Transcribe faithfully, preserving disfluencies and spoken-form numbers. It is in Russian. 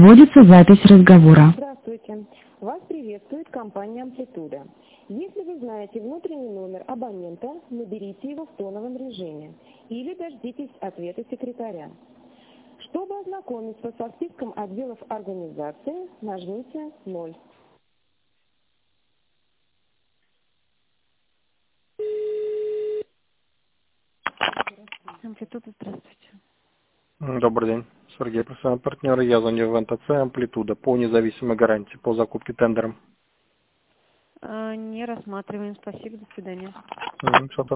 Вводится запись разговора. Здравствуйте. Вас приветствует компания «Амплитуда». Если вы знаете внутренний номер абонента, наберите его в тоновом режиме или дождитесь ответа секретаря. Чтобы ознакомиться со списком отделов организации, нажмите ноль. «Амплитуда», здравствуйте. Добрый день. Сергей, профессиональный партнер. Я звоню в эн тэ цэ «Амплитуда» по независимой гарантии по закупке тендером. А, Не рассматриваем. Спасибо. До свидания. М, Что-то